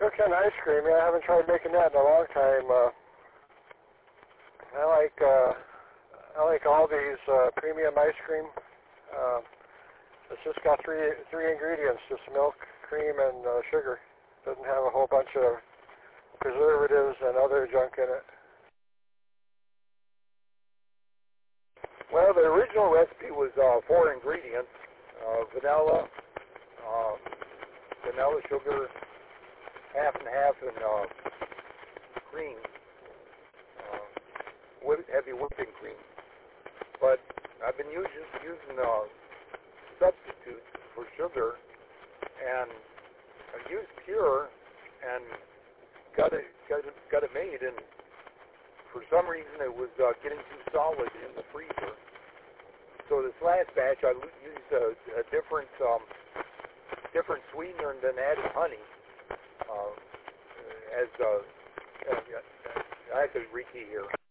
Milk and ice cream, yeah, I haven't tried making that in a long time. I like Aldi's premium ice cream. It's just got three ingredients, just milk, cream, and sugar. Doesn't have a whole bunch of preservatives and other junk in it. Well, the original recipe was 4 ingredients: vanilla, sugar, half and half, and cream, heavy whipping cream. But I've been using substitutes for sugar, and I used pure and got it made, and for some reason it was getting too solid in the freezer. So this last batch I used a different sweetener and then added honey. I have to rekey here.